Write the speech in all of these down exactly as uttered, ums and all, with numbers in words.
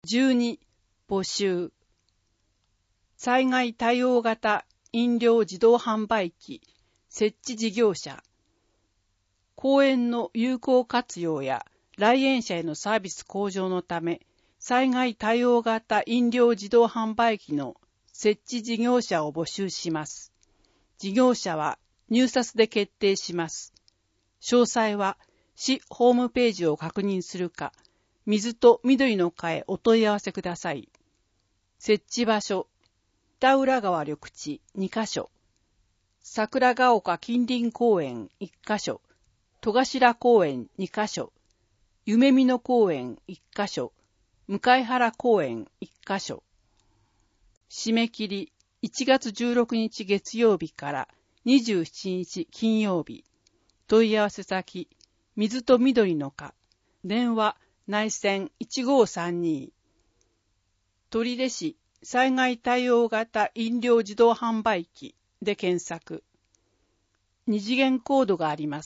じゅうに、募集。災害対応型飲料自動販売機設置事業者。公園の有効活用や来園者へのサービス向上のため、災害対応型飲料自動販売機の設置事業者を募集します。事業者は入札で決定します。詳細は市ホームページを確認するか、水と緑の課へお問い合わせください。設置場所、北浦川緑地にカ所、桜ヶ丘近隣公園いっカ所、戸頭公園にカ所、夢見野公園いっカ所、向原公園いっカ所。締め切りいちがつじゅうろくにち月曜日からにじゅうしちにち金曜日。問い合わせ先、水と緑の課、電話内線いちごーさんに。取手市災害対応型飲料自動販売機で検索。二次元コードがあります。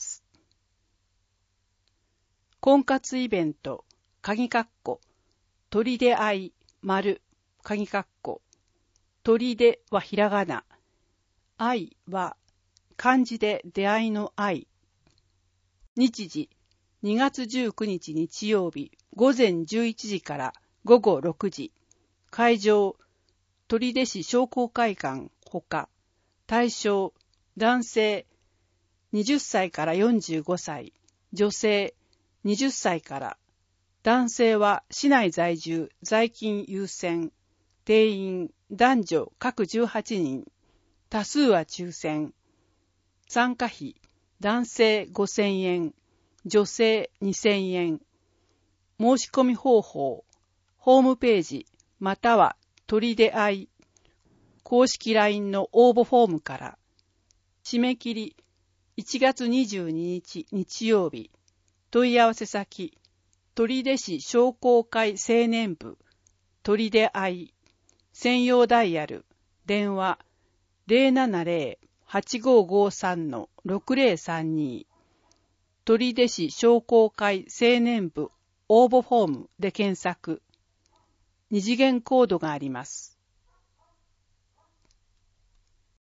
婚活イベント、鍵括弧、取手愛、丸、鍵括弧、取手はひらがな、愛は漢字で出会いの愛。日時、にがつじゅうくにち日曜日、午前じゅういちじから午後ろくじ。会場、取手市商工会館ほか。対象、男性、はたちからよんじゅうごさい、女性、はたちから。男性は市内在住、在勤優先。定員、男女各じゅうはちにん。多数は抽選。参加費、男性ごせんえん、女性にせんえん。申し込み方法、ホームページ、または取手愛、公式 ライン の応募フォームから。締め切り、いちがつにじゅうににち日曜日。問い合わせ先、取手市商工会青年部、取手愛、専用ダイヤル、電話、ゼロななゼロ はちごーごーさん ろくゼロさんに。取手市商工会青年部応募フォームで検索。二次元コードがあります。